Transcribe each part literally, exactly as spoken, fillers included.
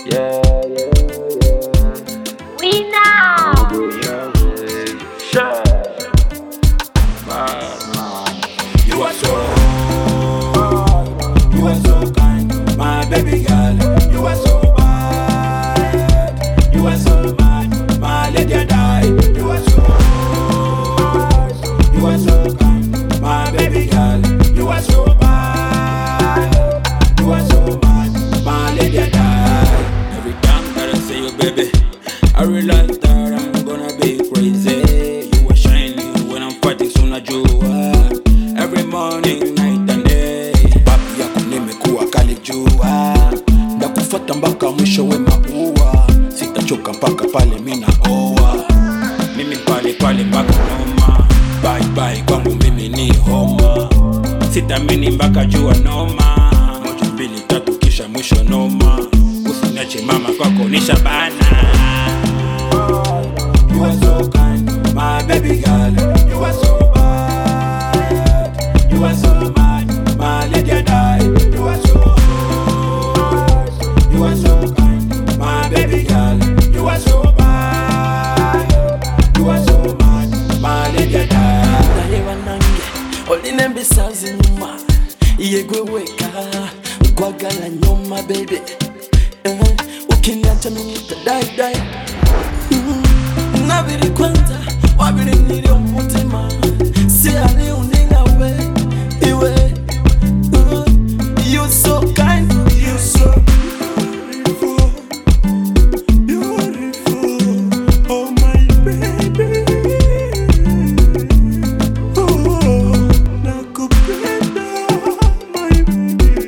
Yeah, yeah, yeah. We know. Sure. Man, man. You are so, you are so kind, my baby girl. You are so bad, you are so mad, my lady die. You are so, you are so kind, my baby girl. You are so bad, you are so mad, my lady die. Every time that I see you, baby, I realize that I'm gonna be crazy. You are shining when I'm fighting, so najua. Every morning, night and day, papi yako nimekuwa kali jua. Ndakufuata mpaka mwisho we maua. Sitachoka mpaka pale mina oa. Mimi pale pale mpaka noma. Bye bye kwangu mimi ni homa. Sitamini mpaka jua noma. Moja mbili tatu kisha mwisho noma. Usiniache mama kwako nishabana. You are so kind, my baby girl. You are so bad, you are so mad, my lady die. You are so, you are so kind, my baby girl. You are so bad, you are so mad, my lady die. Ndahewa nange oline sazi nyuma yegwe weka kwagala nyuma baby. uh, Ukiniacha mimi tadai dai. mm, Nabiri kwanza wabiri nili umutima. Si ali uninga we iwe. uh, You so kind, you so beautiful, beautiful, oh my baby. Oh, nakupenda my baby.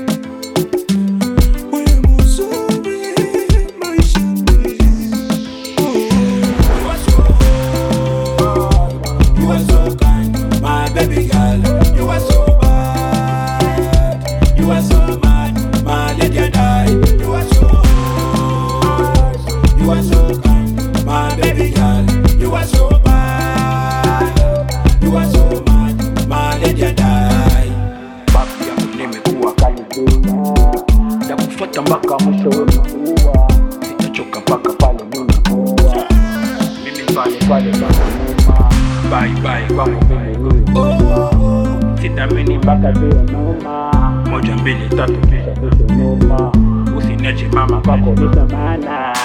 Wewe mzuri maishani. You are so, you are so kind, my baby girl. You are so bad, you are so mad, my lady die. You are so, you are so kind, my baby girl. You are so bad, you are so mad, my lady die. Papi yako nimekuwa kali jua. Ndakufuata mpaka mwisho we maua. Sitachoka mpaka pale mina oa. Mimi pale pale mpaka noma. Bye bye kwangu mimi ni homa. Sitamini mpaka jua noma. Moja mbili tatu kisha mwisho noma. Usiniache mama kwako nishabana.